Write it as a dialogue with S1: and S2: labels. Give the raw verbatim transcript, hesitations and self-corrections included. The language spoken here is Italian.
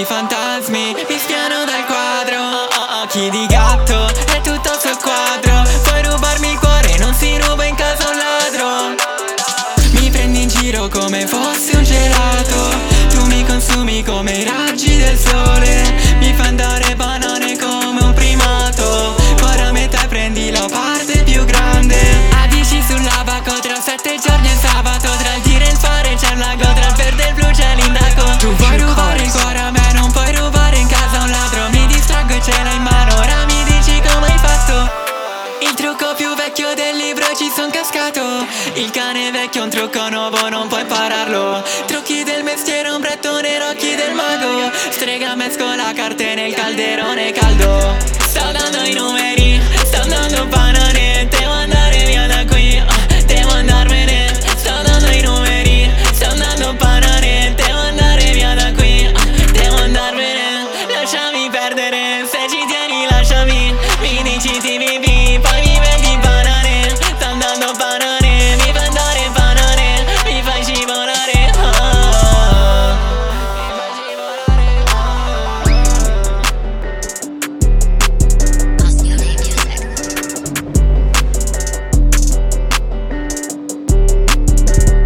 S1: fantasmi mi spiano dal quadro. Oh, occhi di gatto, è tutto sul quadro. Puoi rubarmi il cuore, non si ruba in casa un ladro. Mi prendi in giro come fossi un gelato. Tu mi consumi come i raggi del sole. Mi fai andare banane come un primato. Ora a metà e prendi la parte più grande. A dieci sull'abaco, tra sette giorni e sabato. Tra il dire e il fare c'è un lago, tra il verde e il blu c'è l'indaco. Tu vuoi rubare il cuore a me, non puoi rubare in casa un ladro. Mi distraggo e ce l'ho in mano, ora mi dici come hai fatto. Il trucco più vecchio del libro ci son cascato. Il cane vecchio, un trucco nuovo, non puoi impararlo. Trucchi del mestiere, ombretto nei occhi del mago. Strega mescola carte nel calderone caldo. Sta dando i numeri